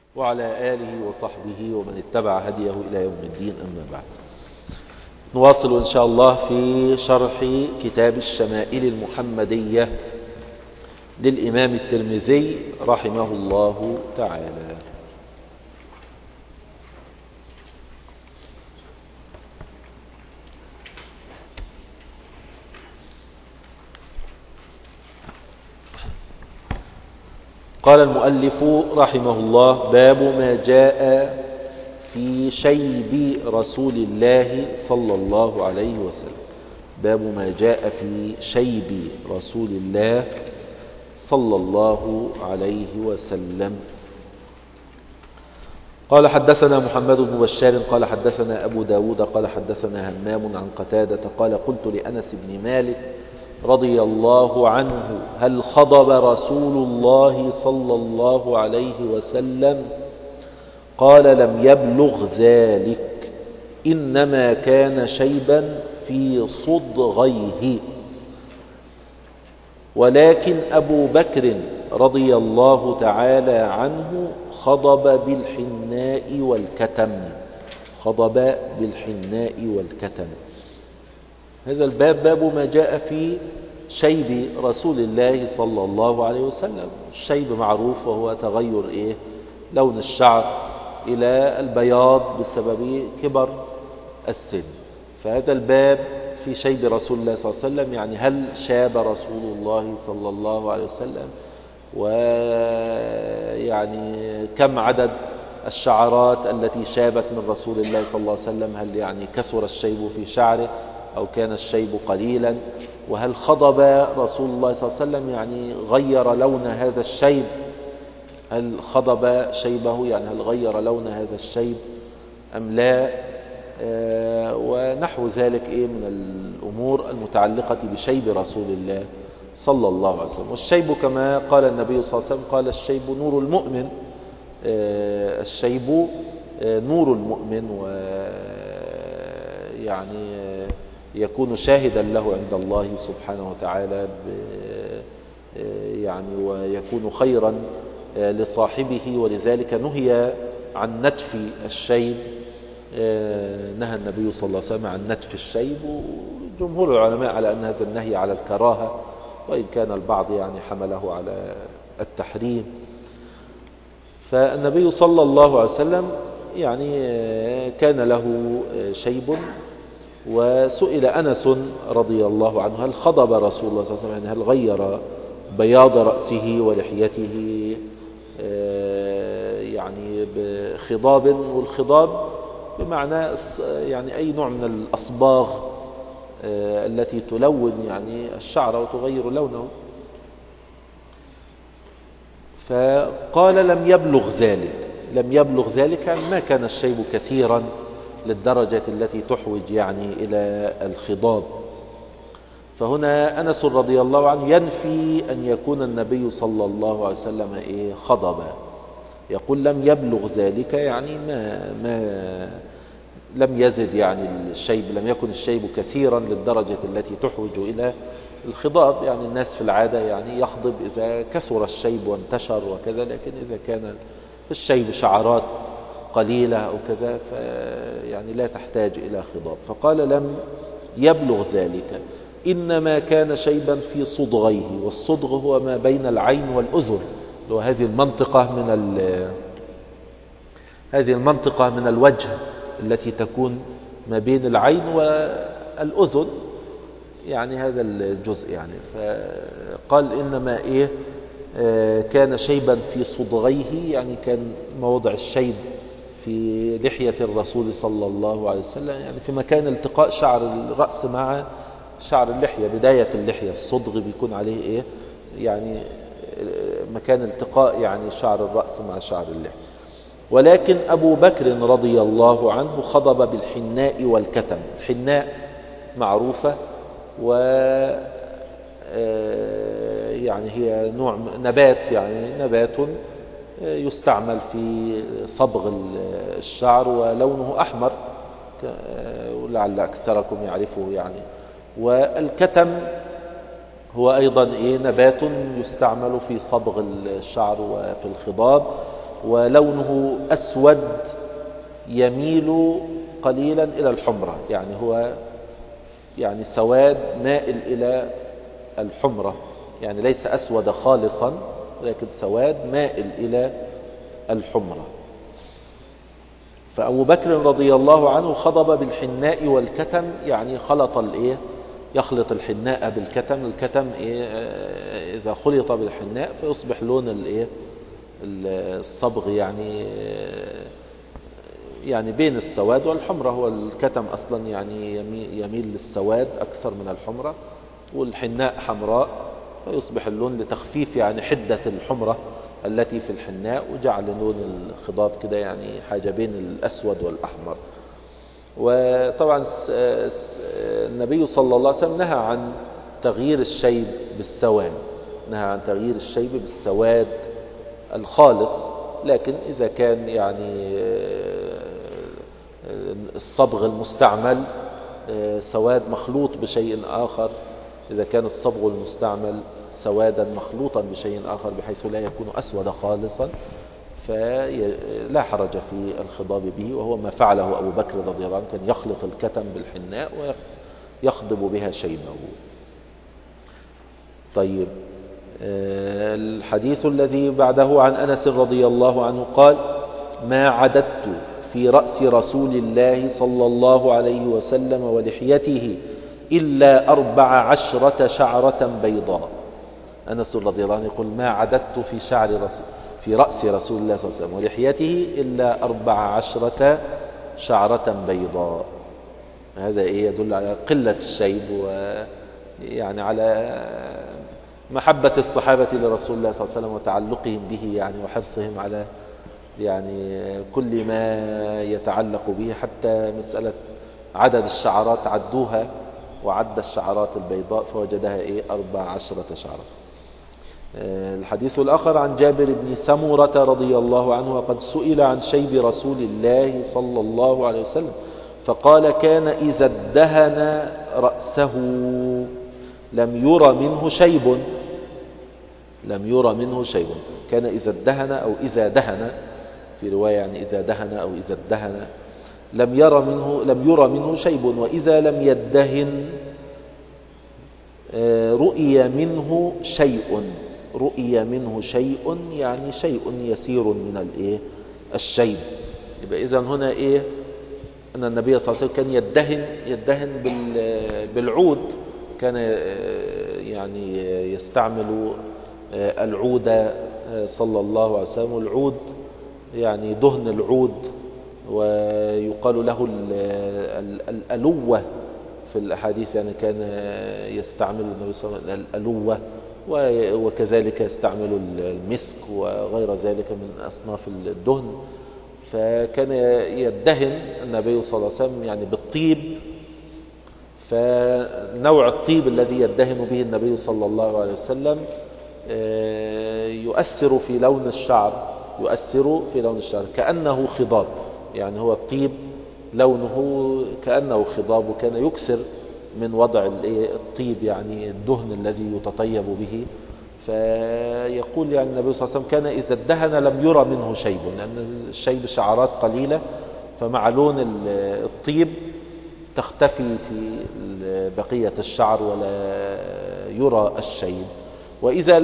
وعلى آله وصحبه ومن اتبع هديه إلى يوم الدين. أما بعد، نواصل إن شاء الله في شرح كتاب الشمائل المحمدية للإمام الترمذي رحمه الله تعالى. قال المؤلف رحمه الله: باب ما جاء في شيب رسول الله صلى الله عليه وسلم. باب ما جاء في شيب رسول الله صلى الله عليه وسلم. قال: حدثنا محمد بن بشار قال حدثنا أبو داود قال حدثنا همام عن قتادة قال: قلت لأنس بن مالك رضي الله عنه: هل خضب رسول الله صلى الله عليه وسلم؟ قال: لم يبلغ ذلك، إنما كان شيبا في صدغيه. ولكن أبو بكر رضي الله تعالى عنه خضب بالحناء والكتم. خضب بالحناء والكتم. هذا الباب باب ما جاء في شيب رسول الله صلى الله عليه وسلم. الشيب معروف وهو تغير لون الشعر إلى البياض بسبب كبر السن. فهذا الباب في شيب رسول الله صلى الله عليه وسلم، يعني هل شاب رسول الله صلى الله عليه وسلم، ويعني كم عدد الشعرات التي شابت من رسول الله صلى الله عليه وسلم، هل يعني كثر الشيب في شعره أو كان الشيب قليلا، وهل خضب رسول الله صلى الله عليه وسلم يعني غير لون هذا الشيب، هل خضب شيبه يعني هل غير لون هذا الشيب أم لا، ونحو ذلك من الأمور المتعلقة بشيب رسول الله صلى الله عليه وسلم. والشيب كما قال النبي صلى الله عليه وسلم قال: الشيب نور المؤمن. الشيب نور المؤمن، ويعني يكون شاهدا له عند الله سبحانه وتعالى، يعني ويكون خيرا لصاحبه. ولذلك نهي عن نتف الشيب، نهى النبي صلى الله عليه وسلم عن نتف الشيب، وجمهور العلماء على أن هذا النهي على الكراهة، وإن كان البعض يعني حمله على التحريم. فالنبي صلى الله عليه وسلم يعني كان له شيب، وسئل أنس رضي الله عنه: هل خضب رسول الله صلى الله عليه وسلم، يعني هل غير بياض رأسه ولحيته يعني بخضاب؟ والخضاب بمعنى يعني أي نوع من الأصباغ التي تلون يعني الشعر وتغير لونه. فقال: لم يبلغ ذلك. لم يبلغ ذلك يعني ما كان الشيب كثيرا للدرجة التي تحوج يعني إلى الخضاب. فهنا أنس رضي الله عنه ينفي أن يكون النبي صلى الله عليه وسلم خضبا، يقول: لم يبلغ ذلك، يعني ما لم يزد يعني الشيب، لم يكن الشيب كثيرا للدرجة التي تحوج إلى الخضاب. يعني الناس في العادة يعني يخضب إذا كثر الشيب وانتشر وكذا، لكن إذا كان الشيب شعرات قليلة أو كذا يعني لا تحتاج إلى خضاب. فقال: لم يبلغ ذلك، إنما كان شيبا في صدغيه. والصدغ هو ما بين العين والأذن، وهذه المنطقة من الوجه التي تكون ما بين العين والأذن، يعني هذا الجزء يعني. فقال: إنما كان شيبا في صدغيه، يعني كان موضع الشيب في لحية الرسول صلى الله عليه وسلم، يعني في مكان التقاء شعر الرأس مع شعر اللحية، بداية اللحية الصدغ بيكون عليه يعني مكان التقاء يعني شعر الرأس مع شعر اللحية. ولكن أبو بكر رضي الله عنه خضب بالحناء والكتم. الحناء معروفة، و يعني هي نوع نبات، يعني نبات يستعمل في صبغ الشعر، ولونه أحمر ولعل أكثركم يعرفه يعني. والكتم هو أيضا نبات يستعمل في صبغ الشعر وفي الخضاب. ولونه أسود يميل قليلا إلى الحمرة، يعني هو يعني سواد مائل إلى الحمرة، يعني ليس أسود خالصا لكن سواد مائل إلى الحمرة. فأبو بكر رضي الله عنه خضب بالحناء والكتم، يعني خلط يخلط الحناء بالكتم. الكتم إذا خلط بالحناء فيصبح لون الصبغ يعني بين السواد والحمرة. هو الكتم أصلا يعني يميل للسواد أكثر من الحمرة، والحناء حمراء، فيصبح اللون لتخفيف يعني حدة الحمرة التي في الحناء، وجعل لون الخضاب كده يعني حاجة بين الأسود والأحمر. وطبعا النبي صلى الله عليه وسلم نهى عن تغيير الشيب بالسواد، نهى عن تغيير الشيب بالسواد الخالص، لكن إذا كان يعني الصبغ المستعمل سواد مخلوط بشيء آخر، إذا كان الصبغ المستعمل سوادا مخلوطا بشيء آخر بحيث لا يكون أسود خالصا، فلا حرج في الخضاب به، وهو ما فعله أبو بكر رضي الله عنه، كان يخلط الكتم بالحناء ويخضب بها شيبه. طيب، الحديث الذي بعده عن أنس رضي الله عنه قال: ما عددت في رأس رسول الله صلى الله عليه وسلم ولحيته إلا 14 شعرة بيضاء. أنس رضي الله عنه يقول: ما عددت في رأس رسول الله صلى الله عليه وسلم ولحيته إلا 14 شعرة بيضاء. هذا يدل على قلة الشيب، ويعني على محبة الصحابة لرسول الله صلى الله عليه وسلم وتعلقهم به يعني، وحرصهم على يعني كل ما يتعلق به، حتى مسألة عدد الشعرات عدوها، وعد الشعرات البيضاء فوجدها 14 شعرة. الحديث الآخر عن جابر بن سمرة رضي الله عنه: وقد سئل عن شيب رسول الله صلى الله عليه وسلم فقال: كان إذا ادهن رأسه لم ير منه شيب. لم ير منه شيب، كان إذا ادهن أو إذا دهن، في رواية يعني إذا دهن أو إذا ادهن، لم ير منه شيب. وإذا لم يدهن رؤي منه شيء. رؤي منه شيء يعني شيء يسير من الشيب. يبقى إذن هنا أن النبي صلى الله عليه وسلم كان يدهن بالعود، كان يعني يستعمل العود صلى الله عليه وسلم. العود يعني دهن العود، ويقال له الألوة في الأحاديث، يعني كان يستعمل النبي صلى الله عليه وسلم الألوة، وكذلك يستعمل المسك وغير ذلك من أصناف الدهن. فكان يدهن النبي صلى الله عليه وسلم يعني بالطيب، فنوع الطيب الذي يدهن به النبي صلى الله عليه وسلم يؤثر في لون الشعر، كأنه خضاب، يعني هو الطيب لونه كأنه خضاب، وكان يكسر من وضع الطيب يعني الدهن الذي يتطيب به. فيقول يعني النبي صلى الله عليه وسلم كان إذا ادهن لم يرى منه شيب، لأن الشيب شعرات قليلة، فمع لون الطيب تختفي في بقية الشعر ولا يرى الشيب. وإذا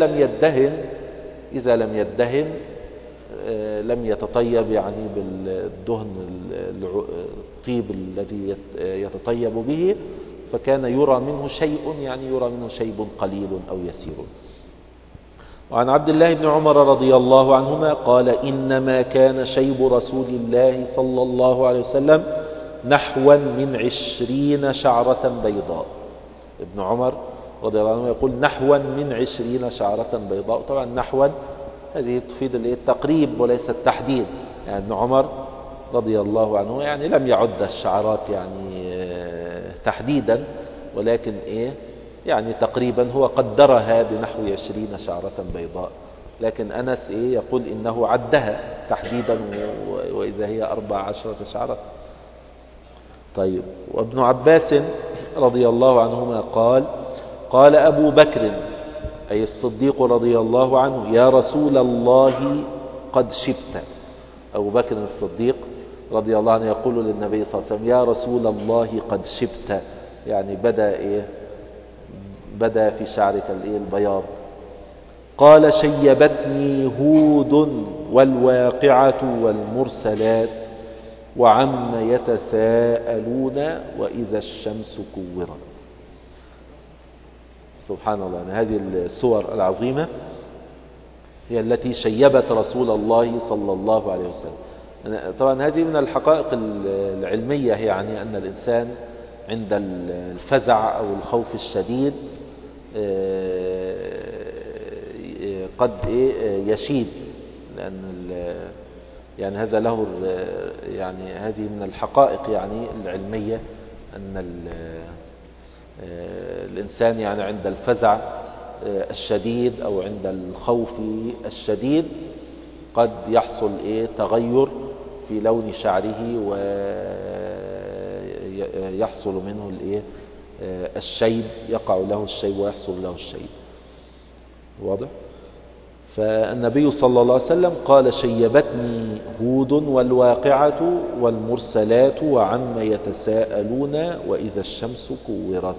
لم يدهن لم يتطيب يعني بالدهن الطيب الذي يتطيب به، فكان يرى منه شيء، يعني يرى منه شيب قليل أو يسير. وعن عبد الله بن عمر رضي الله عنهما قال: إنما كان شيب رسول الله صلى الله عليه وسلم نحوا من 20 شعرة بيضاء. ابن عمر رضي الله عنه يقول نحوا من 20 شعرة بيضاء. طبعا نحوا هذه تفيد التقريب وليس التحديد، يعني ابن عمر رضي الله عنه يعني لم يعد الشعرات يعني تحديدا، ولكن يعني تقريبا هو قدرها بنحو 20 شعرة بيضاء. لكن أنس يقول إنه عدها تحديدا، وإذا هي 14 شعرة. طيب، وابن عباس رضي الله عنهما قال أبو بكر أي الصديق رضي الله عنه: يا رسول الله، قد شبت. أبو بكر الصديق رضي الله عنه يقول للنبي صلى الله عليه وسلم يا رسول الله قد شبت، يعني بدأ في شعرك البياض. قال شيبتني هود والواقعة والمرسلات وعم يتساءلون وإذا الشمس كورت. سبحان الله، يعني هذه السور العظيمة هي التي شيبت رسول الله صلى الله عليه وسلم. طبعا هذه من الحقائق العلمية، يعني أن الإنسان عند الفزع أو الخوف الشديد قد يشيب، لأن يعني هذا له يعني هذه من الحقائق يعني العلمية، أن الإنسان يعني عند الفزع الشديد أو عند الخوف الشديد قد يحصل تغير في لون شعره ويحصل منه الشيب، يقع له الشيب ويحصل له الشيب. واضح؟ فالنبي صلى الله عليه وسلم قال شيبتني هود والواقعة والمرسلات وعم يتساءلون وإذا الشمس كورت.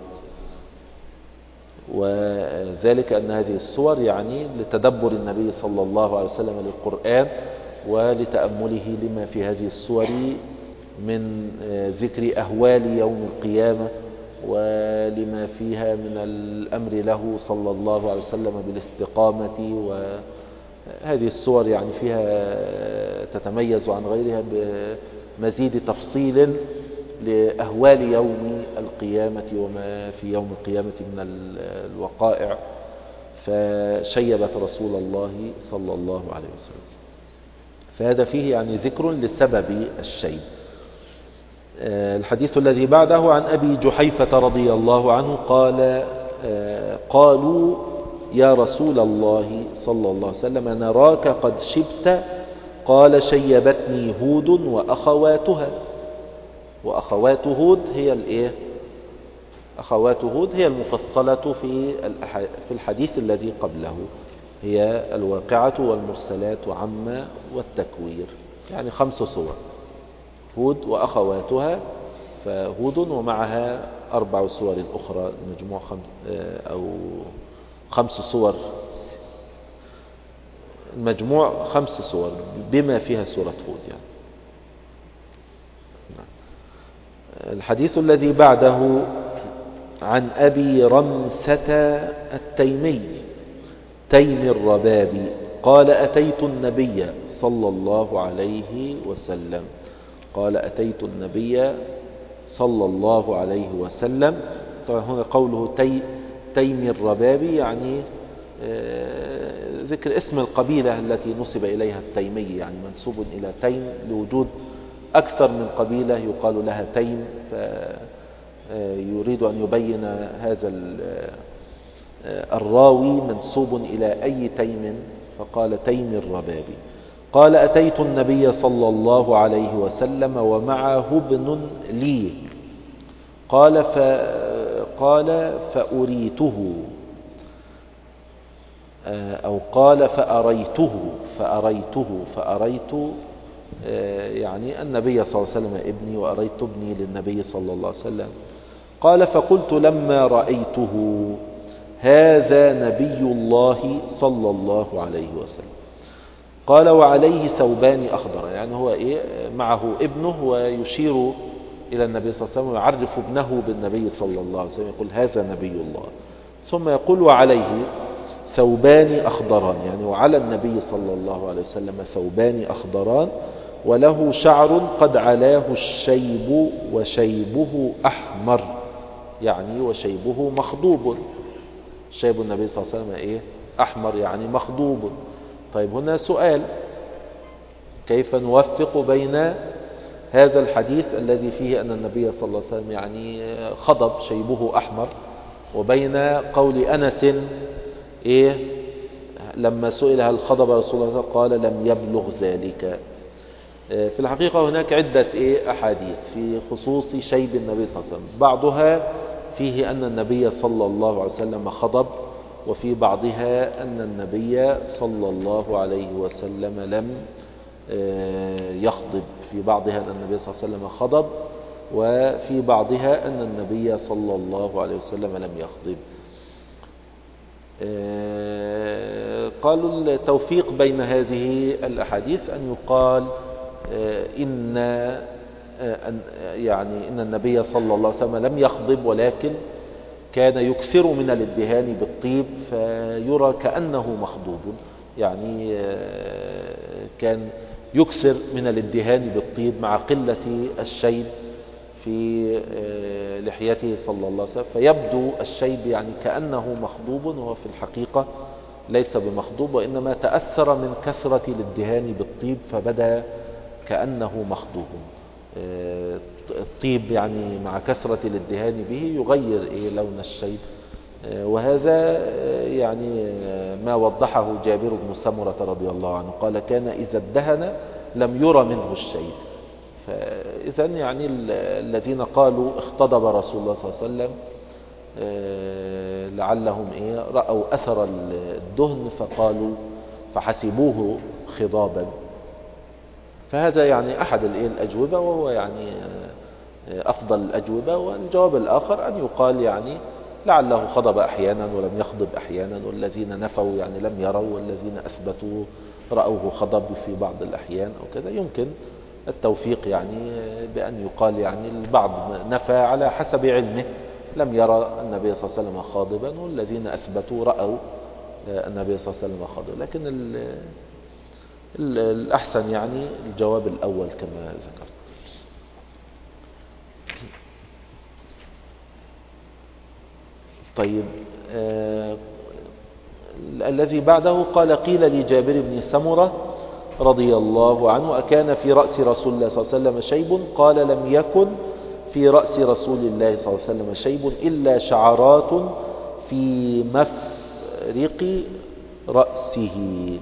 وذلك أن هذه السور يعني لتدبر النبي صلى الله عليه وسلم للقرآن ولتأمله لما في هذه السور من ذكر أهوال يوم القيامة ولما فيها من الأمر له صلى الله عليه وسلم بالاستقامة. وهذه السور يعني فيها تتميز عن غيرها بمزيد تفصيل لأهوال يوم القيامة وما في يوم القيامة من الوقائع، فشيبت رسول الله صلى الله عليه وسلم. فهذا فيه يعني ذكر لسبب الشيب. الحديث الذي بعده عن أبي جحيفة رضي الله عنه قال قالوا يا رسول الله صلى الله عليه وسلم نراك قد شبت. قال شيبتني هود وأخواتها. وأخوات هود هي أخوات هود هي المفصلة في الحديث الذي قبله، هي الواقعة والمرسلات وعم والتكوير، يعني 5 صور: هود وأخواتها، فهود ومعها 4 صور أخرى، مجموع 5 صور، المجموع 5 صور بما فيها سورة هود يعني. الحديث الذي بعده عن أبي رمسة التيمي تيم الربابي قال أتيت النبي صلى الله عليه وسلم. قال أتيت النبي صلى الله عليه وسلم. طبعا هنا قوله تيم الربابي يعني ذكر اسم القبيلة التي نسب إليها التيمي، يعني منسوب إلى تيم لوجود أكثر من قبيلة يقال لها تيم، فيريد أن يبين هذا الراوي منسوب إلى أي تيم، فقال تيم الربابي. قال أتيت النبي صلى الله عليه وسلم ومعه ابن لي. قال فأريته، أو قال فأريت يعني النبي صلى الله عليه وسلم ابني وأريت ابني للنبي صلى الله عليه وسلم. قال فقلت لما رأيته هذا نبي الله صلى الله عليه وسلم. قال وعليه ثوبان أخضر، يعني هو معه ابنه ويشير إلى النبي صلى الله عليه وسلم ويعرف ابنه بالنبي صلى الله عليه وسلم، يقول هذا نبي الله، ثم يقول وعليه ثوبان أخضران، يعني وعلى النبي صلى الله عليه وسلم ثوبان أخضران وله شعر قد علاه الشيب وشيبه أحمر، يعني وشيبه مخضوب. شيب النبي صلى الله عليه وسلم أحمر يعني مخضوب. طيب هنا سؤال: كيف نوفق بين هذا الحديث الذي فيه أن النبي صلى الله عليه وسلم يعني خضب شيبه أحمر، وبين قول أنس لما سئل هل خضب رسول الله قال لم يبلغ ذلك؟ في الحقيقة هناك عدة أحاديث في خصوص شيب النبي صلى الله عليه وسلم، بعضها فيه أن النبي صلى الله عليه وسلم خضب، وفي بعضها أن النبي صلى الله عليه وسلم لم يخضب، في بعضها أن النبي صلى الله عليه وسلم خضب، وفي بعضها أن النبي صلى الله عليه وسلم لم يخضب. قالوا التوفيق بين هذه الأحاديث أن يقال إن النبي صلى الله عليه وسلم لم يخضب، ولكن كان يكثر من الادهان بالطيب فيرى كأنه مخضوب، يعني كان يكثر من الادهان بالطيب مع قلة الشيب في لحيته صلى الله عليه وسلم، فيبدو الشيب يعني كأنه مخضوب، وهو في الحقيقة ليس بمخضوب، وإنما تأثر من كثرة الادهان بالطيب فبدا كأنه مخضوب. الطيب يعني مع كثرة الادهان به يغير لون الشيب، وهذا يعني ما وضحه جابر بن سمرة رضي الله عنه، قال كان إذا ادهن لم يرى منه الشيب. فإذا يعني الذين قالوا اختضب رسول الله صلى الله عليه وسلم لعلهم رأوا أثر الدهن فقالوا فحسبوه خضابا. فهذا يعني أحد الأجوبة، وهو يعني أفضل الأجوبة. والجواب الآخر أن يقال يعني لعله خضب أحيانا ولم يخضب أحيانا، والذين نفوا يعني لم يروا، والذين أثبتوا رأوه خضب في بعض الأحيان أو كذا. يمكن التوفيق يعني بأن يقال يعني البعض نفى على حسب علمه، لم يرى النبي صلى الله عليه وسلم خاضبا، والذين أثبتوا رأوا النبي صلى الله عليه وسلم خاضبا. لكن الأحسن يعني الجواب الأول كما ذكرت. طيب، الذي بعده قال قيل لجابر بن سمرة رضي الله عنه أكان في رأس رسول الله صلى الله عليه وسلم شيب؟ قال لم يكن في رأس رسول الله صلى الله عليه وسلم شيب إلا شعرات في مفرق رأسه.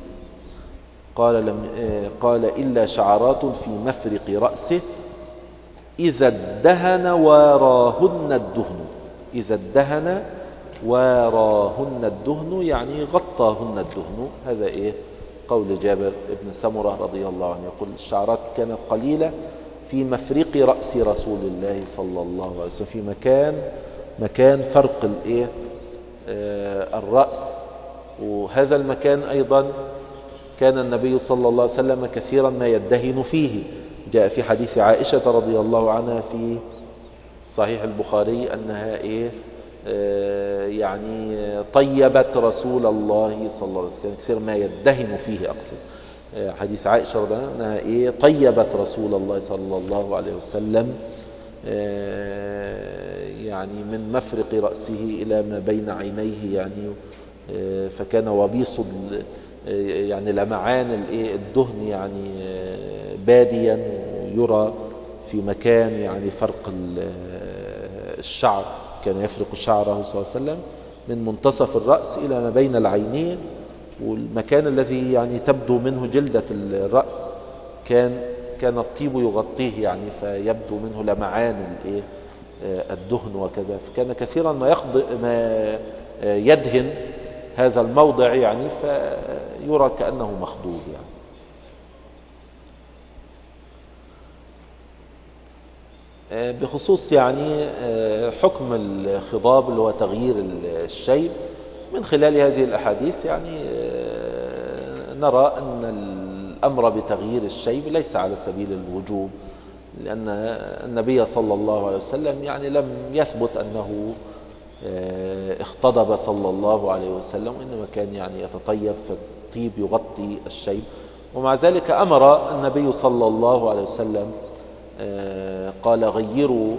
قال إلا شعرات في مفرق رأسه إذا ادهن واراهن الدهن. إذا ادهن واراهن الدهن يعني غطاهن الدهن. هذا قول جابر بن سمرة رضي الله عنه، يقول الشعرات كانت قليلة في مفرق رأس رسول الله صلى الله عليه وسلم، في مكان فرق الرأس. وهذا المكان أيضا كان النبي صلى الله عليه وسلم كثيرا ما يدهن فيه. جاء في حديث عائشة رضي الله عنها في صحيح البخاري أنها يعني طيبت رسول الله صلى الله عليه وسلم، كان كثير ما يدهن فيه. أقصد حديث عائشة رضي الله عنها أنها طيبت رسول الله صلى الله عليه وسلم، يعني من مفرق رأسه إلى ما بين عينيه، يعني فكان وبيص يعني لمعان الدهن يعني باديا، ويرى في مكان يعني فرق الشعر، كان يفرق شعره صلى الله عليه وسلم من منتصف الرأس إلى ما بين العينين، والمكان الذي يعني تبدو منه جلدة الرأس كان الطيب يغطيه، يعني فيبدو منه لمعان الدهن وكذا. فكان كثيرا ما يدهن هذا الموضع يعني فيرى كأنه مخضوب يعني. بخصوص يعني حكم الخضاب اللي هو تغيير الشيب، من خلال هذه الأحاديث يعني نرى أن الأمر بتغيير الشيب ليس على سبيل الوجوب، لأن النبي صلى الله عليه وسلم يعني لم يثبت أنه اختضب صلى الله عليه وسلم، إنما كان يعني يتطيب فالطيب يغطي الشيب. ومع ذلك أمر النبي صلى الله عليه وسلم قال غيروا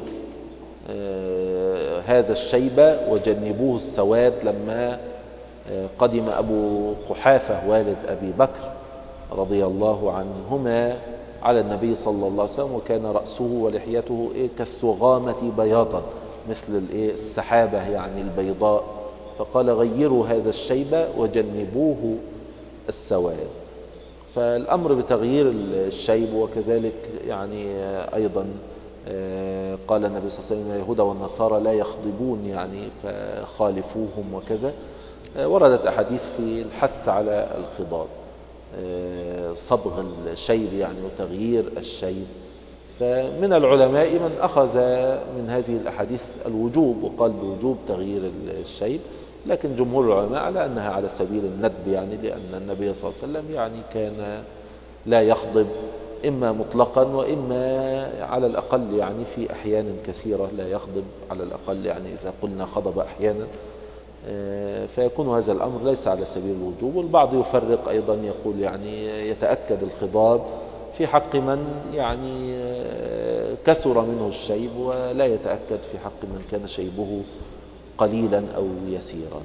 هذا الشيب وجنبوه السواد، لما قدم أبو قحافة والد أبي بكر رضي الله عنهما على النبي صلى الله عليه وسلم، وكان رأسه ولحيته كالسغامة بياضا مثل السحابة يعني البيضاء، فقال غيروا هذا الشيب وجنبوه السواد. فالأمر بتغيير الشيب. وكذلك يعني أيضا قال النبي صلى الله عليه وسلم اليهود والنصارى لا يخضبون يعني فخالفوهم وكذا. وردت أحاديث في الحث على الخضاب، صبغ الشيب يعني وتغيير الشيب. فمن العلماء من أخذ من هذه الأحاديث الوجوب وقال بوجوب تغيير الشيب، لكن جمهور العلماء على أنها على سبيل الندب، يعني لأن النبي صلى الله عليه وسلم يعني كان لا يخضب إما مطلقا وإما على الأقل يعني في أحيان كثيرة لا يخضب على الأقل، يعني إذا قلنا خضب أحيانا فيكون هذا الأمر ليس على سبيل الوجوب. والبعض يفرق أيضا يقول يعني يتأكد الخضاب في حق من يعني كثر منه الشيب، ولا يتأكد في حق من كان شيبه قليلا أو يسيرا.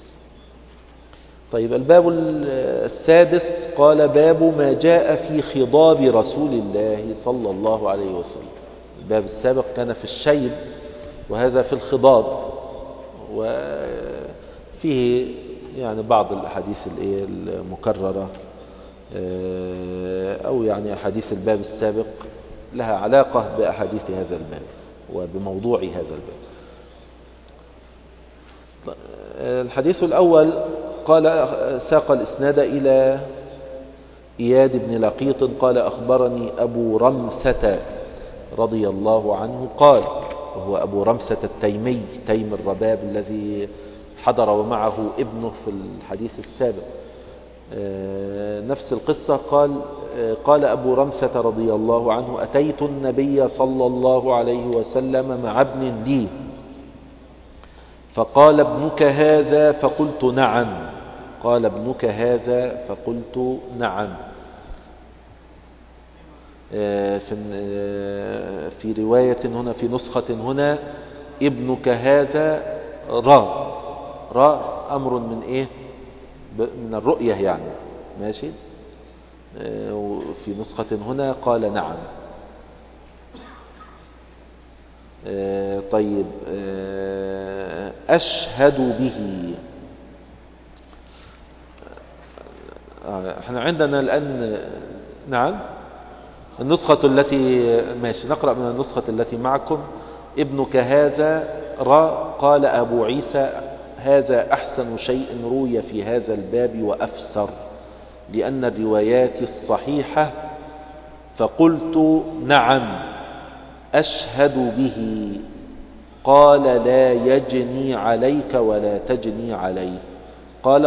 طيب الباب السادس قال باب ما جاء في خضاب رسول الله صلى الله عليه وسلم. الباب السابق كان في الشيب وهذا في الخضاب، وفيه يعني بعض الأحاديث المكررة أو يعني أحاديث الباب السابق لها علاقة بأحاديث هذا الباب وبموضوع هذا الباب. الحديث الأول قال ساق الإسناد إلى إياد بن لقيط قال أخبرني أبو رمسة رضي الله عنه قال، وهو أبو رمسة التيمي تيم الرباب الذي حضر ومعه ابنه في الحديث السابق نفس القصة. قال أبو رمسة رضي الله عنه أتيت النبي صلى الله عليه وسلم مع ابن لي فقال ابنك هذا فقلت نعم. قال ابنك هذا فقلت نعم. في رواية هنا في نسخة هنا ابنك هذا را أمر من إيه من الرؤية يعني ماشي. وفي نسخة هنا قال نعم. طيب أشهد به. احنا عندنا الآن نعم النسخة التي ماشي نقرأ من النسخة التي معكم ابنك هذا قال أبو عيسى هذا أحسن شيء روي في هذا الباب وأفسر لأن الروايات الصحيحة فقلت نعم أشهد به. قال لا يجني عليك ولا تجني عليه. قال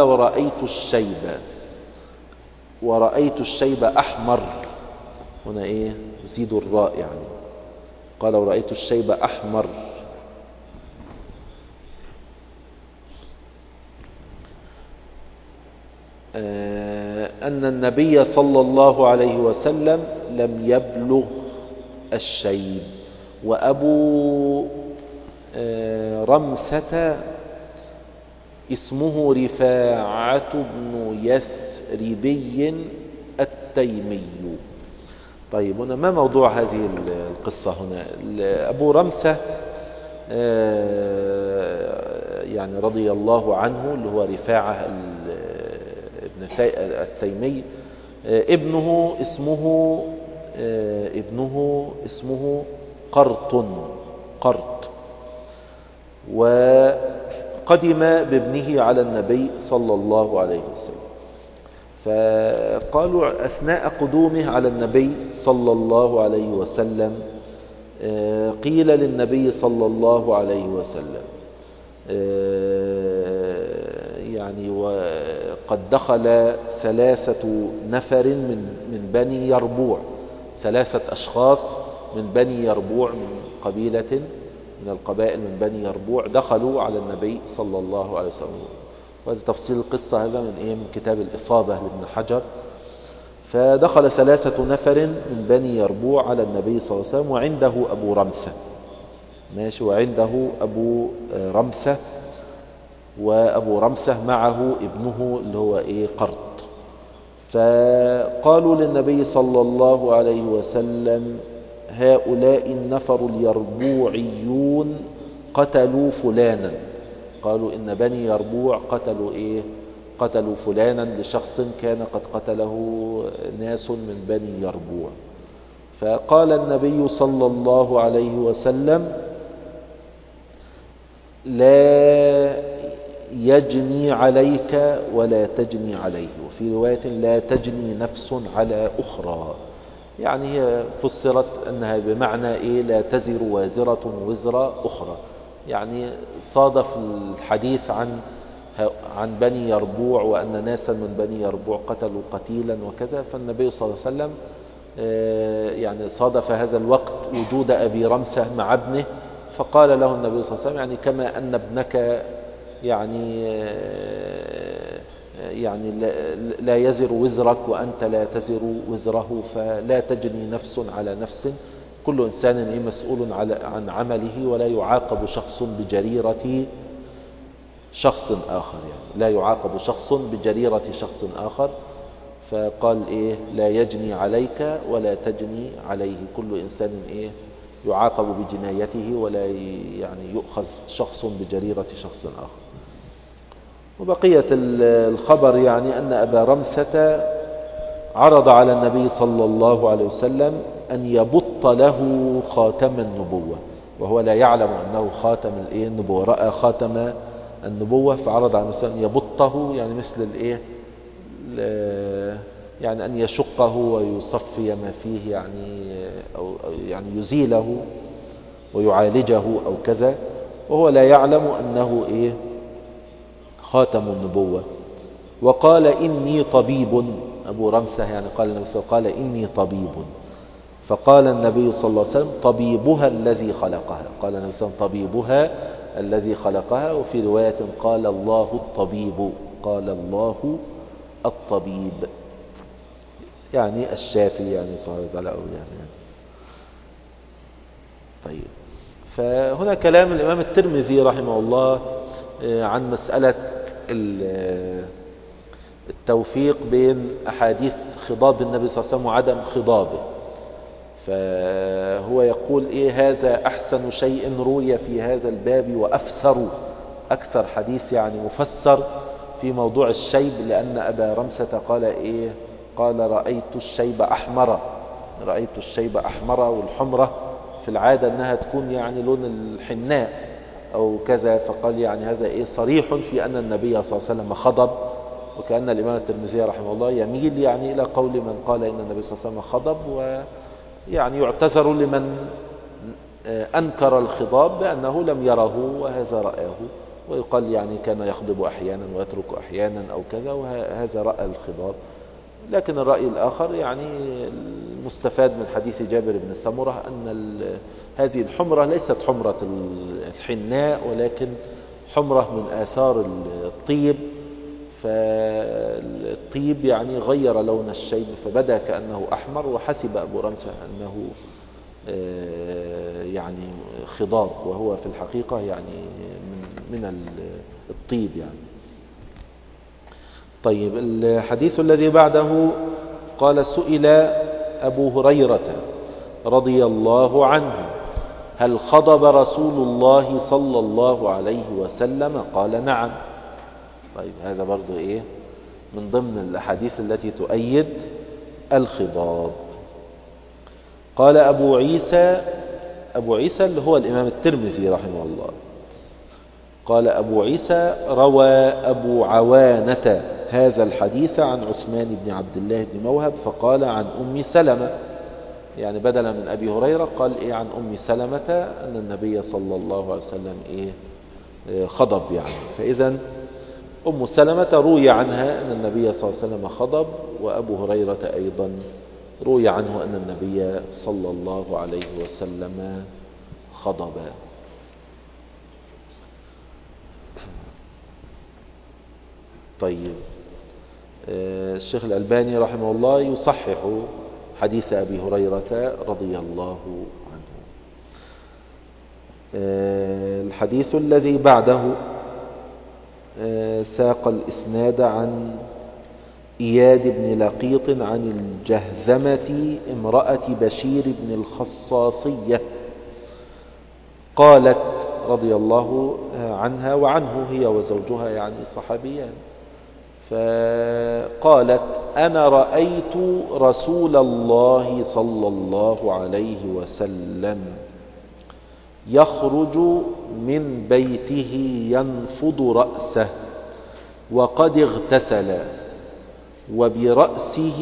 ورأيت الشيب أحمر. هنا إيه زيد الراء يعني. قال ورأيت الشيب أحمر. أن النبي صلى الله عليه وسلم لم يبلغ الشيب. وأبو رمسة اسمه رفاعة بن يثربي التيمي. طيب هنا ما موضوع هذه القصة هنا؟ أبو رمسة يعني رضي الله عنه اللي هو رفاعة ابن التيمي ابنه اسمه قرط وقدم بابنه على النبي صلى الله عليه وسلم. فقالوا أثناء قدومه على النبي صلى الله عليه وسلم قيل للنبي صلى الله عليه وسلم يعني وقد دخل 3 نفر من بني يربوع، 3 أشخاص من بني يربوع من قبيلة من القبائل من بني يربوع دخلوا على النبي صلى الله عليه وسلم. وهذا تفصيل القصة هذا من كتاب الإصابة لابن حجر. فدخل 3 نفر من بني يربوع على النبي صلى الله عليه وسلم وعنده أبو رمسة ماشي، وعنده أبو رمسة وأبو رمسة معه ابنه اللي هو قرط. فقالوا للنبي صلى الله عليه وسلم هؤلاء النفر اليربوعيون قتلوا فلانا. قالوا إن بني يربوع قتلوا فلانا لشخص كان قد قتله ناس من بني يربوع. فقال النبي صلى الله عليه وسلم لا يجني عليك ولا تجني عليه، وفي رواية لا تجني نفس على أخرى. يعني هي فسرت أنها بمعنى إيه؟ لا تزر وازرة وزر أخرى. يعني صادف الحديث عن بني يربوع، وأن ناسا من بني يربوع قتلوا قتيلا وكذا، فالنبي صلى الله عليه وسلم يعني صادف هذا الوقت وجود أبي رمسة مع ابنه، فقال له النبي صلى الله عليه وسلم يعني كما أن ابنك يعني لا يزر وزرك وأنت لا تزر وزره، فلا تجني نفس على نفس، كل إنسان مسؤول عن عمله، ولا يعاقب شخص بجريرة شخص آخر، يعني لا يعاقب شخص بجريرة شخص آخر. فقال إيه؟ لا يجني عليك ولا تجني عليه، كل إنسان إيه؟ يعاقب بجنايته، ولا يعني يؤخذ شخص بجريرة شخص آخر. وبقية الخبر يعني أن أبا رمسة عرض على النبي صلى الله عليه وسلم أن يبط له خاتم النبوة، وهو لا يعلم أنه خاتم النبوة، رأى خاتم النبوة فعرض على النبي أن يبطه، يعني مثل يعني أن يشقه ويصفي ما فيه، يعني أو يعني يزيله ويعالجه أو كذا، وهو لا يعلم أنه خاتم النبوة. وقال إني طبيب، أبو رمسة يعني قال النبي صلى الله عليه وسلم قال إني طبيب، فقال النبي صلى الله عليه وسلم طبيبها الذي خلقها، قال النبي صلى الله عليه وسلم طبيبها الذي خلقها. وفي رواية قال الله الطبيب، قال الله الطبيب، يعني الشافي، يعني صحيح وتعالى يعني. طيب، فهنا كلام الإمام الترمذي رحمه الله عن مسألة التوفيق بين أحاديث خضاب النبي صلى الله عليه وسلم وعدم خضابه. فهو يقول هذا أحسن شيء روي في هذا الباب وأفسر، أكثر حديث يعني مفسر في موضوع الشيب، لأن أبا رمسة قال قال رأيت الشيب أحمر، رأيت الشيب أحمر، والحمرة في العادة أنها تكون يعني لون الحناء أو كذا، فقال يعني هذا صريح في أن النبي صلى الله عليه وسلم خضب. وكأن الإمام الترمذي رحمه الله يميل يعني إلى قول من قال إن النبي صلى الله عليه وسلم خضب، ويعني يعتذر لمن أنكر الخضاب بأنه لم يره وهذا رأيه، ويقال يعني كان يخضب أحيانا ويترك أحيانا أو كذا، وهذا رأى الخضاب. لكن الرأي الآخر يعني المستفاد من حديث جابر بن سمرة أن هذه الحمرة ليست حمرة الحناء، ولكن حمرة من آثار الطيب، فالطيب يعني غير لون الشيب فبدا كأنه أحمر، وحسب أبو رمسة أنه يعني خضاب، وهو في الحقيقة يعني من الطيب يعني. طيب، الحديث الذي بعده قال سئل أبو هريرة رضي الله عنه هل خضب رسول الله صلى الله عليه وسلم؟ قال نعم. طيب، هذا برضو من ضمن الأحاديث التي تؤيد الخضاب. قال أبو عيسى اللي هو الإمام الترمذي رحمه الله، قال أبو عيسى روى أبو عوانة هذا الحديث عن عثمان بن عبد الله بن موهب فقال عن أم سلمة، يعني بدلا من أبي هريرة قال عن أم سلمة أن النبي صلى الله عليه وسلم خضب يعني. فإذا أم سلمة روي عنها أن النبي صلى الله عليه وسلم خضب، وأبو هريرة أيضا روي عنه أن النبي صلى الله عليه وسلم خضب. طيب، الشيخ الألباني رحمه الله يصحح حديث أبي هريرة رضي الله عنه. الحديث الذي بعده ساق الإسناد عن إياد بن لقيط عن الجهذمة امرأة بشير بن الخصاصية قالت رضي الله عنها وعنه، هي وزوجها يعني صحابيان، فقالت أنا رأيت رسول الله صلى الله عليه وسلم يخرج من بيته ينفض رأسه وقد اغتسل وبرأسه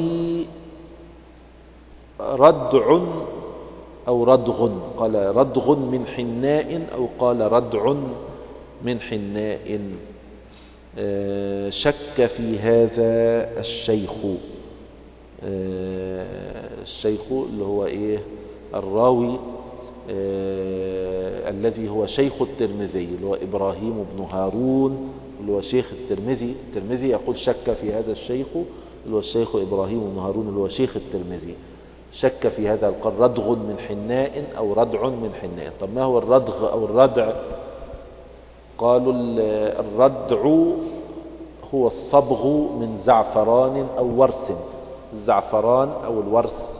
ردع أو ردغ، قال ردغ من حناء أو قال ردع من حناء. شك في هذا الشيخ. الشيخ اللي هو الراوي الذي هو شيخ الترمذي، اللي هو إبراهيم بن هارون اللي هو شيخ الترمذي. الترمذي يقول شك في هذا الشيخ اللي هو الشيخ إبراهيم بن هارون اللي هو شيخ الترمذي. شك في هذا، قال ردغ من حناء أو ردع من حناء. طب ما هو الردغ أو الردع؟ قالوا الردع هو الصبغ من زعفران أو ورس. الزعفران أو الورس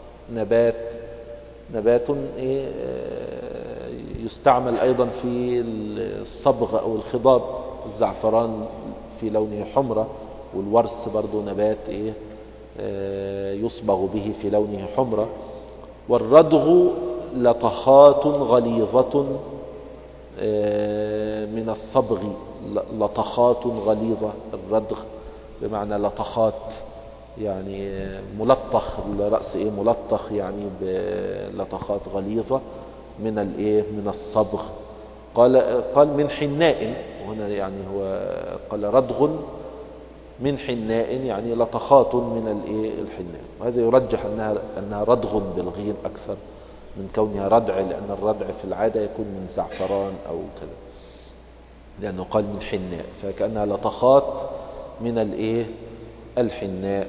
نبات يستعمل أيضا في الصبغ أو الخضاب. الزعفران في لونه حمرة، والورس برضو نبات يصبغ به في لونه حمرة. والردغ لطخات غليظة من الصبغ، لطخات غليظة. الردغ بمعنى لطخات، يعني ملطخ الرأس، ملطخ يعني بلطخات غليظة من الصبغ. قال من حناء، وهنا يعني هو قال ردغ من حناء، يعني لطخات من الحناء. وهذا يرجح أنها ردغ بالغين أكثر من كونها ردع، لأن الردع في العادة يكون من زعفران أو كذا، لأنه قال من حناء، فكأنها لطخات من الحناء.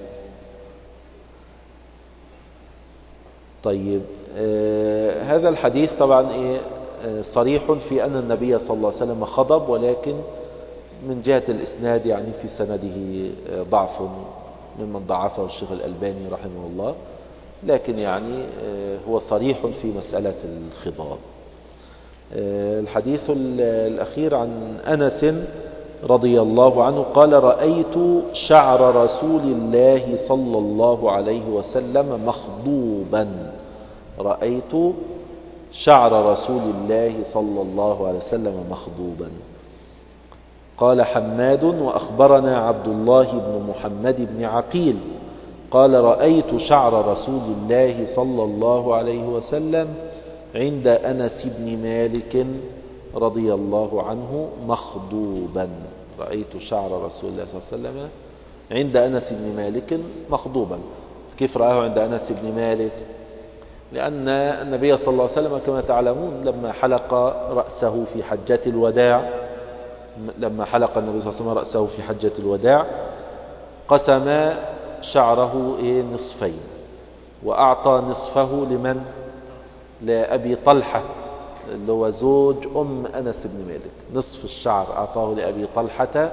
طيب، هذا الحديث طبعا صريح في أن النبي صلى الله عليه وسلم خضب، ولكن من جهة الإسناد يعني في سنده ضعف ممن ضعفه الشيخ الألباني رحمه الله، لكن يعني هو صريح في مسألة الخضاب. الحديث الأخير عن أنس رضي الله عنه قال: رأيت شعر رسول الله صلى الله عليه وسلم مخضوبا. رأيت شعر رسول الله صلى الله عليه وسلم مخضوبا. قال حماد: وأخبرنا عبد الله بن محمد بن عقيل قال: رأيت شعر رسول الله صلى الله عليه وسلم عند أنس بن مالك رضي الله عنه مخضوبا. رأيت شعر رسول الله صلى الله عليه وسلم عند أنس بن مالك مخضوبا. كيف رآه عند أنس بن مالك؟ لأن النبي صلى الله عليه وسلم كما تعلمون لما حلق رأسه في حجة الوداع، لما حلق النبي صلى الله عليه وسلم رأسه في حجة الوداع قسم شعره نصفين، وأعطى نصفه لمن؟ لأبي طلحة اللي هو زوج أنس بن مالك. نصف الشعر أعطاه لأبي طلحة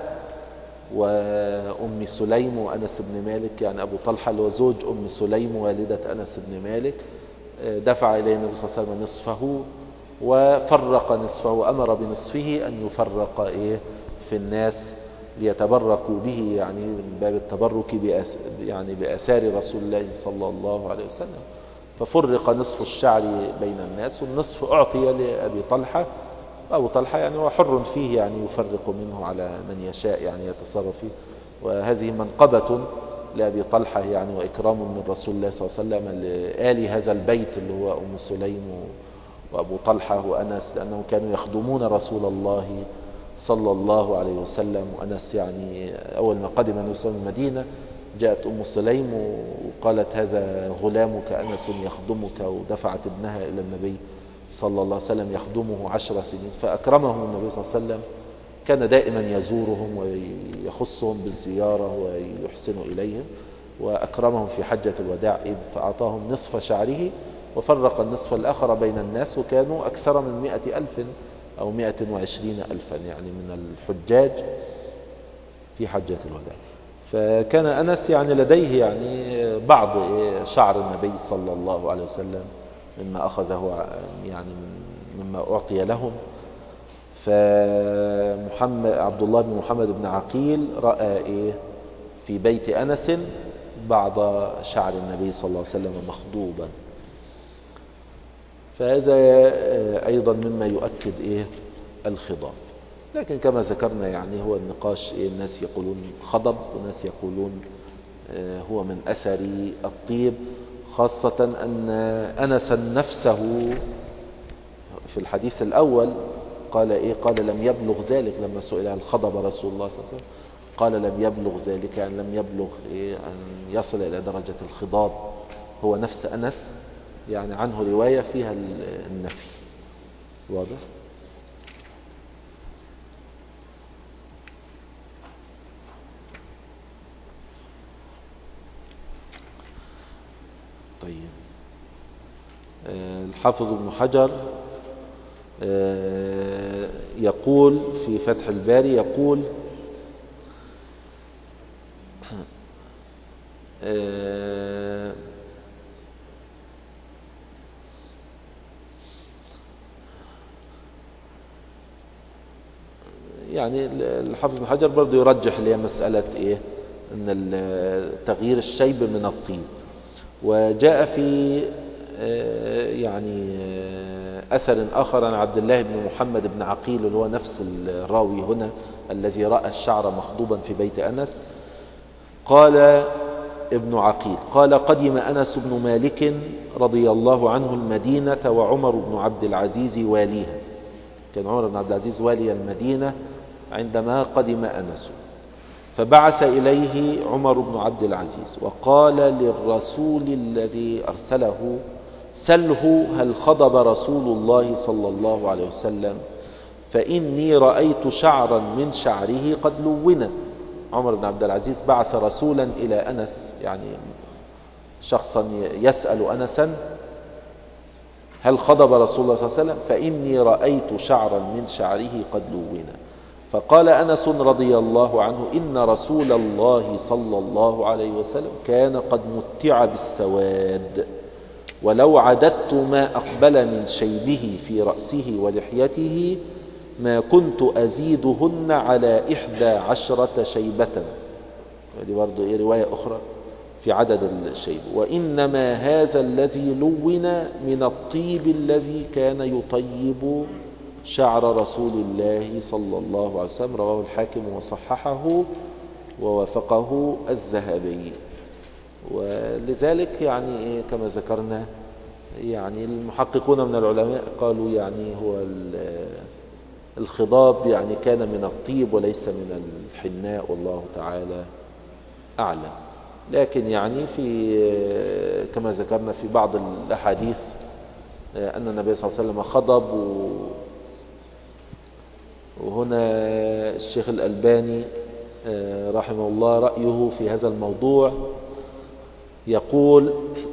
وأم سليم وأنس بن مالك، يعني أبو طلحة اللي هو زوج سليم والدة أنس بن مالك. دفع إليه النبي صلى الله عليه وسلم نصفه وفرق نصفه، أمر بنصفه أن يفرق في الناس ليتبركوا به، يعني من باب التبرك يعني بآثار رسول الله صلى الله عليه وسلم. ففرق نصف الشعر بين الناس، والنصف أعطي لأبي طلحة. أبو طلحة يعني هو حر فيه، يعني يفرق منه على من يشاء، يعني يتصرف فيه. وهذه منقبة لأبي طلحة يعني، وإكرام من رسول الله صلى الله عليه وسلم لآل هذا البيت اللي هو سليم وأبو طلحة وأنس، لأنهم كانوا يخدمون رسول الله صلى الله عليه وسلم. وأنس يعني أول ما قدم النبي صلى الله عليه وسلم المدينة جاءت سليم وقالت: هذا غلامك أنس يخدمك، ودفعت ابنها إلى النبي صلى الله عليه وسلم يخدمه 10 سنين، فأكرمهم النبي صلى الله عليه وسلم. كان دائما يزورهم ويخصهم بالزيارة ويحسن إليهم، وأكرمهم في حجة الوداع إذ فأعطاهم نصف شعره وفرق النصف الآخر بين الناس، وكانوا أكثر من 100,000 أو 120,000 يعني من الحجاج في حجة الوداع. فكان أنس يعني لديه يعني بعض شعر النبي صلى الله عليه وسلم مما أخذه يعني مما أعطي لهم. عبد الله بن محمد بن عقيل رأى في بيت أنس بعض شعر النبي صلى الله عليه وسلم مخضوبا. فهذا أيضا مما يؤكد الخضاب. لكن كما ذكرنا يعني هو النقاش الناس يقولون خضب وناس يقولون هو من أثر الطيب، خاصة أن أنسا نفسه في الحديث الأول قال قال لم يبلغ ذلك لما سئل عن خضب رسول الله صلى الله عليه وسلم، قال لم يبلغ ذلك، يعني لم يبلغ أن يصل إلى درجة الخضاب. هو نفس أنس يعني عنه رواية فيها النفي. واضح؟ طيب. الحافظ ابن حجر يقول في فتح الباري، يقول يعني الحافظ ابن حجر برضه يرجح لي مسألة ان تغيير الشيب من الطيب. وجاء في يعني أثر آخر عن عبد الله بن محمد بن عقيل، اللي هو نفس الراوي هنا الذي رأى الشعر مخضوبا في بيت أنس. قال ابن عقيل قال قدم أنس بن مالك رضي الله عنه المدينة وعمر بن عبد العزيز واليها. كان عمر بن عبد العزيز والي المدينة عندما قدم أنس، فبعث إليه عمر بن عبد العزيز وقال للرسول الذي أرسله سله هل خضب رسول الله صلى الله عليه وسلم، فإني رأيت شعرا من شعره قد لونا. عمر بن عبد العزيز بعث رسولا إلى أنس، يعني شخصا يسأل أنسا هل خضب رسول الله صلى الله عليه وسلم، فإني رأيت شعرا من شعره قد لونا. فقال أنس رضي الله عنه إن رسول الله صلى الله عليه وسلم كان قد متع بالسواد، ولو عددت ما أقبل من شيبه في رأسه ولحيته ما كنت أزيدهن على 11 شيبة. دي برضو رواية أخرى في عدد الشيب. وإنما هذا الذي لون من الطيب الذي كان يطيب شعر رسول الله صلى الله عليه وسلم. رواه الحاكم وصححه ووافقه الذهبي. ولذلك يعني كما ذكرنا يعني المحققون من العلماء قالوا يعني هو الخضاب يعني كان من الطيب وليس من الحناء، والله تعالى أعلم. لكن يعني في كما ذكرنا في بعض الأحاديث أن النبي صلى الله عليه وسلم خضب. وهنا الشيخ الألباني رحمه الله رأيه في هذا الموضوع يقول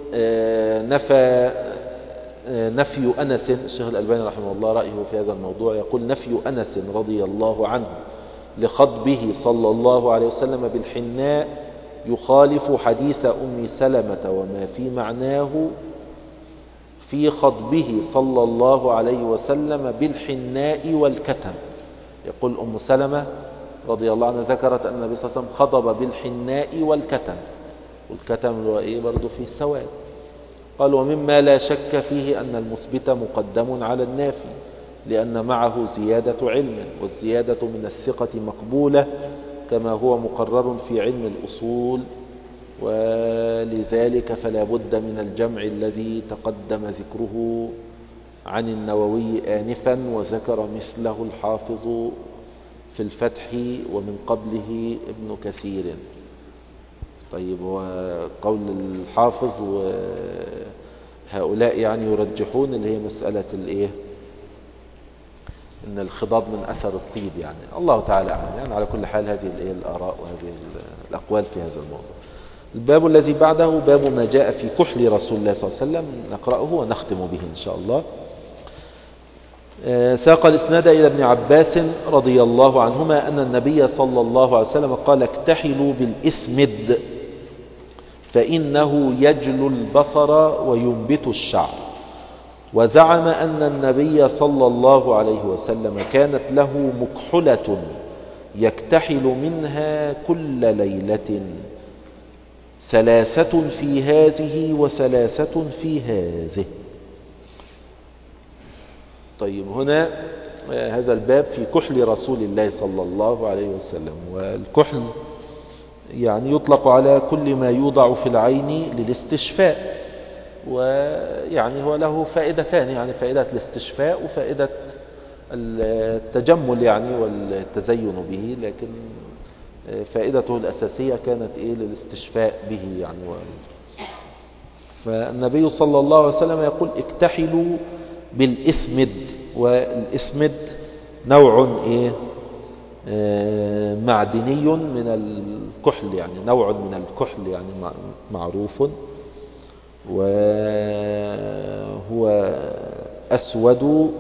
نفي أنس، الشيخ الألباني رحمه الله رأيه في هذا الموضوع يقول نفي أنس رضي الله عنه لخضبه صلى الله عليه وسلم بالحناء يخالف حديث أم سلمة وما في معناه في خضبه صلى الله عليه وسلم بالحناء والكتم. يقول أم سلمة رضي الله عنها ذكرت أن النبي صلى الله عليه وسلم خضب بالحناء والكتم، والكتم هو برضه فيه سواد. قال ومما لا شك فيه أن المثبت مقدم على النافي، لأن معه زيادة علم، والزيادة من الثقة مقبولة كما هو مقرر في علم الأصول، ولذلك فلا بد من الجمع الذي تقدم ذكره عن النووي آنفا، وذكر مثله الحافظ في الفتح ومن قبله ابن كثير. طيب، وقول الحافظ وهؤلاء يعني يرجحون اللي هي مسألة ان الخضاب من اثر الطيب، يعني الله تعالى اعلم. يعني على كل حال هذه الآراء وهذه الأقوال في هذا الموضوع. الباب الذي بعده باب ما جاء في كحل رسول الله صلى الله عليه وسلم، نقرأه ونختم به إن شاء الله. ساق الإسناد إلى ابن عباس رضي الله عنهما أن النبي صلى الله عليه وسلم قال اكتحلوا بالإثمد فإنه يجلو البصر وينبت الشعر. وزعم أن النبي صلى الله عليه وسلم كانت له مكحلة يكتحل منها كل ليلة، 3 في هذه و3 في هذه. طيب هنا هذا الباب في كحل رسول الله صلى الله عليه وسلم. والكحل يعني يطلق على كل ما يوضع في العين للاستشفاء، ويعني هو له فائدتان، يعني فائدة الاستشفاء وفائدة التجمل يعني والتزين به، لكن فائدته الأساسية كانت للاستشفاء به يعني. فالنبي صلى الله عليه وسلم يقول اكتحلوا بالإثمد. والإثمد نوع معدني من الكحل، يعني نوع من الكحل يعني معروف، وهو أسود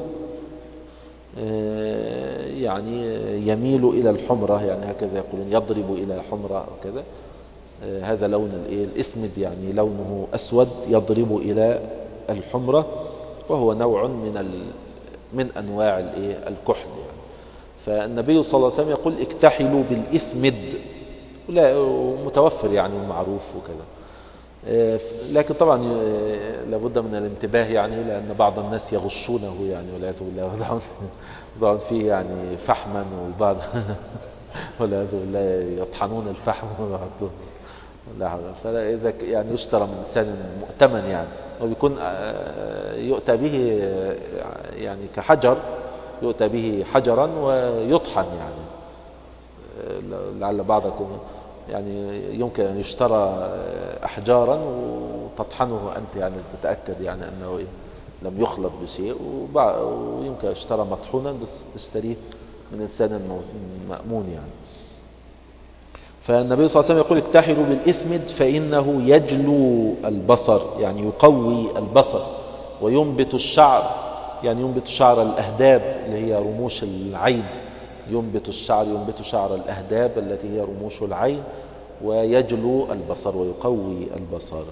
يعني يميل إلى الحمرة، يعني هكذا يقولون يضرب إلى حمرة وكذا. هذا لون الإثمد، يعني لونه أسود يضرب إلى الحمرة، وهو نوع من أنواع الكحل يعني. فالنبي صلى الله عليه وسلم يقول اكتحلوا بالإثمد، متوفر يعني معروف وكذا. لكن طبعا لابد من الانتباه يعني، لأن بعض الناس يغشونه يعني والعياذ بالله، وضعون فيه يعني فحما، وبعض والعياذ بالله يطحنون الفحم ويحطون. فإذا يعني يشترى من إنسان مؤتمن يعني، وبيكون يؤتى به يعني كحجر، يؤتى به حجرا ويطحن يعني. لعل بعضكم يعني يمكن أن يشترى أحجارا وتطحنه أنت يعني تتأكد يعني أنه لم يخلط بشيء، ويمكن أن يشترى مطحونا بس تشتريه من إنسان مأمون يعني. فالنبي صلى الله عليه وسلم يقول اكتحلوا بالإثمد فإنه يجلو البصر، يعني يقوي البصر، وينبت الشعر، يعني ينبت شعر الأهداب اللي هي رموش العين، ينبت شعر الأهداب التي هي رموش العين، ويجلو البصر ويقوي البصر.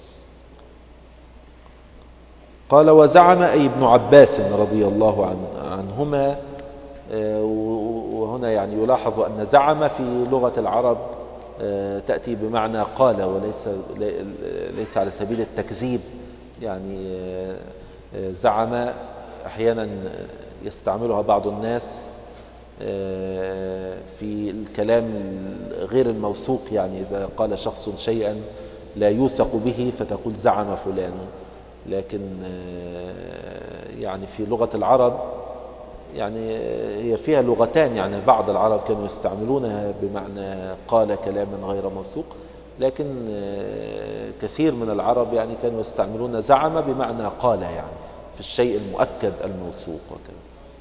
قال وزعم أي ابن عباس رضي الله عنهما، وهنا يعني يلاحظ أن زعم في لغة العرب تأتي بمعنى قال، وليس على سبيل التكذيب يعني. زعم أحيانا يستعملها بعض الناس في الكلام غير الموثوق، يعني إذا قال شخص شيئا لا يوثق به فتقول زعم فلان. لكن يعني في لغة العرب يعني هي فيها لغتان، يعني بعض العرب كانوا يستعملونها بمعنى قال كلاما غير موثوق، لكن كثير من العرب يعني كانوا يستعملون زعم بمعنى قال، يعني في الشيء المؤكد الموثوق وكذا.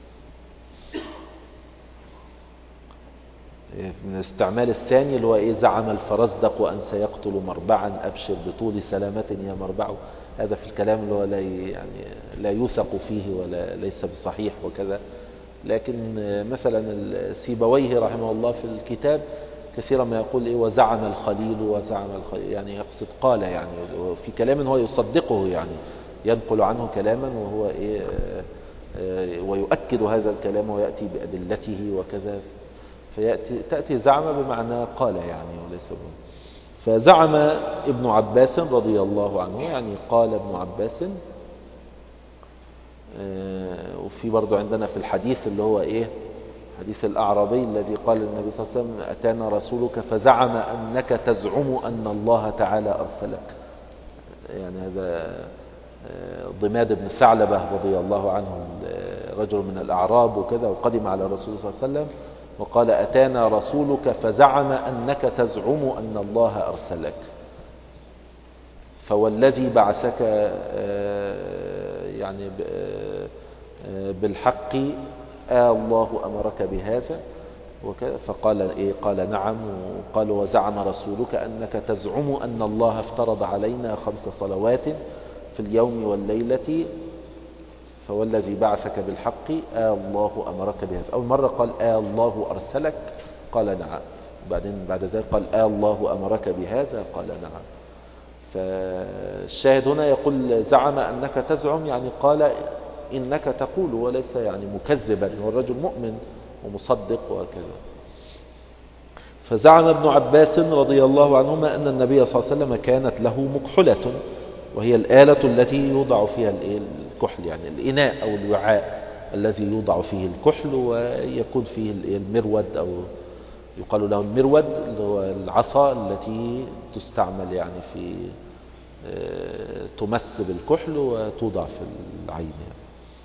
من الاستعمال الثاني اللي هو زعم الفرزدق أن سيقتل مربعا أبشر بطول سلامة يا مربع. هذا في الكلام اللي هو لا يوثق فيه ولا ليس بصحيح وكذا. لكن مثلا السيبويه رحمه الله في الكتاب كثيرا ما يقول وزعم الخليل، يعني يقصد قال، يعني في كلام هو يصدقه، يعني ينقل عنه كلاما وهو ويؤكد هذا الكلام ويأتي بأدلته وكذا، تأتي زعم بمعنى قال يعني وليس فزعم ابن عباس رضي الله عنه، يعني قال ابن عباس. وفي برضو عندنا في الحديث اللي هو حديث الأعرابي الذي قال النبي صلى الله عليه وسلم أتانا رسولك فزعم أنك تزعم أن الله تعالى أرسلك. يعني هذا ضماد بن ثعلبة رضي الله عنه، رجل من الأعراب وكذا، وقدم على الرسول صلى الله عليه وسلم وقال أتانا رسولك فزعم أنك تزعم أن الله أرسلك، فوالذي بعثك يعني بالحق الله أمرك بهذا وكذا. فقال قال نعم. وقال وزعم رسولك أنك تزعم أن الله افترض علينا 5 صلوات في اليوم والليلة، فوالذي بعثك بالحق الله أمرك بهذا. أول مرة قال الله أرسلك، قال نعم. وبعدين بعد ذلك قال الله أمرك بهذا، قال نعم. فالشاهد هنا يقول زعم أنك تزعم، يعني قال إنك تقول، وليس يعني مكذبا، هو الرجل مؤمن ومصدق وكذا. فزعم ابن عباس رضي الله عنهما أن النبي صلى الله عليه وسلم كانت له مكحلة، وهي الآلة التي يوضع فيها الكحل، يعني الإناء أو الوعاء الذي يوضع فيه الكحل ويكون فيه المرود، أو يقال له المرود، اللي هو العصا التي تستعمل يعني في تمس بالكحل وتوضع في العين يعني.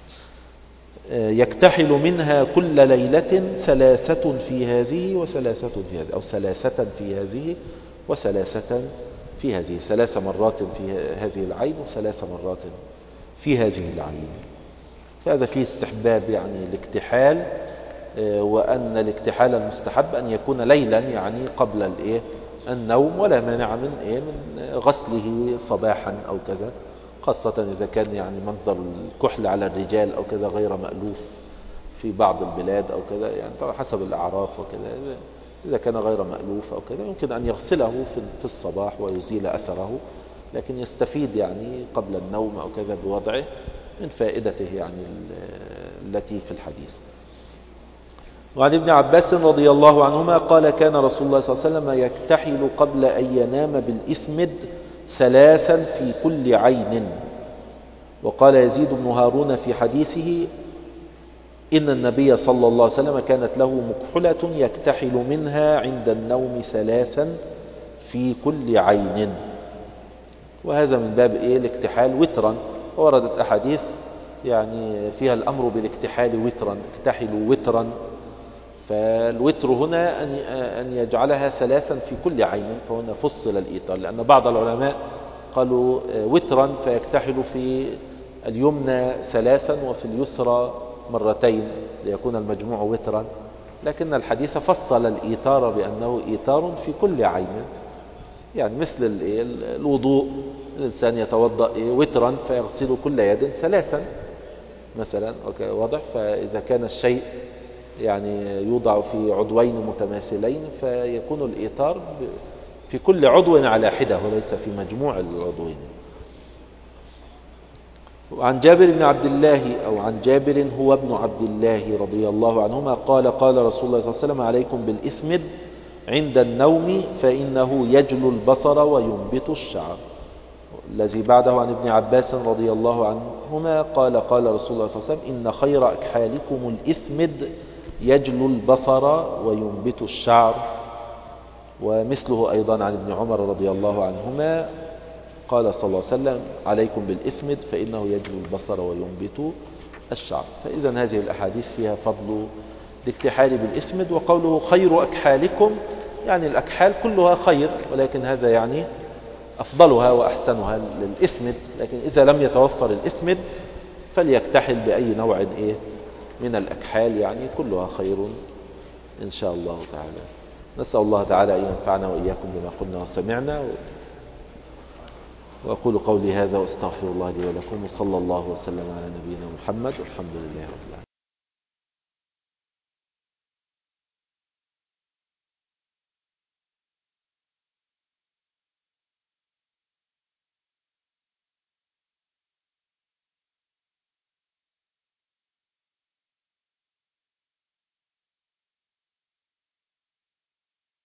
يكتحل منها كل ليلة 3 في هذه و3 في هذه، أو 3 في هذه و3 في هذه، 3 مرات في هذه العين و3 مرات في هذه العين. فهذا فيه استحباب يعني الاكتحال، وأن الاكتحال المستحب أن يكون ليلا يعني قبل النوم، ولا مانع من غسله صباحا أو كذا، خاصة إذا كان يعني منظر الكحل على الرجال أو كذا غير مألوف في بعض البلاد أو كذا، يعني طبعا حسب الأعراف وكذا. إذا كان غير مألوف أو كذا يمكن أن يغسله في الصباح ويزيل أثره، لكن يستفيد يعني قبل النوم أو كذا بوضعه من فائدته يعني التي في الحديث. وعن ابن عباس رضي الله عنهما قال كان رسول الله صلى الله عليه وسلم يكتحل قبل أن ينام بالإثمد 3 في كل عين. وقال يزيد بن هارون في حديثه إن النبي صلى الله عليه وسلم كانت له مكحلة يكتحل منها عند النوم 3 في كل عين. وهذا من باب الاكتحال وترا، ووردت أحاديث يعني فيها الأمر بالاكتحال وترا، اكتحلوا وترا. فالوتر هنا أن يجعلها 3 في كل عين، فهنا فصل الإيتار، لأن بعض العلماء قالوا وترا فيكتحل في اليمنى 3 وفي اليسرى 2 ليكون المجموع وترا، لكن الحديث فصل الإيتار بأنه إيتار في كل عين، يعني مثل الوضوء، الإنسان يتوضأ وترا فيغسل كل يد 3 مثلا، واضح. فإذا كان الشيء يعني يوضع في عضوين متماثلين فيكون الإيتار في كل عضو على حدة وليس في مجموع العضوين. وعن جابر بن عبد الله، أو عن جابر هو ابن عبد الله رضي الله عنهما قال قال رسول الله صلى الله عليه وسلم عليكم بالإثمد عند النوم فإنه يجلو البصر وينبت الشعر. الذي بعده عن ابن عباس رضي الله عنهما قال قال رسول الله صلى الله عليه وسلم إن خير أكحالكم الإثمد يجلو البصر وينبت الشعر. ومثله أيضا عن ابن عمر رضي الله عنهما قال صلى الله عليه وسلم عليكم بالإثمد فإنه يجلو البصر وينبت الشعر. فإذا هذه الأحاديث فيها فضل الاكتحال بالإثمد. وقوله خير أكحالكم يعني الأكحال كلها خير، ولكن هذا يعني أفضلها وأحسنها للإثمد، لكن إذا لم يتوفر الإثمد فليكتحل بأي نوع من الأكحال، يعني كلها خير إن شاء الله تعالى. نسأل الله تعالى أن ينفعنا وإياكم بما قلنا وسمعنا. وأقول قولي هذا وأستغفر الله لي ولكم، وصلى الله وسلم على نبينا محمد، والحمد لله رب العالمين.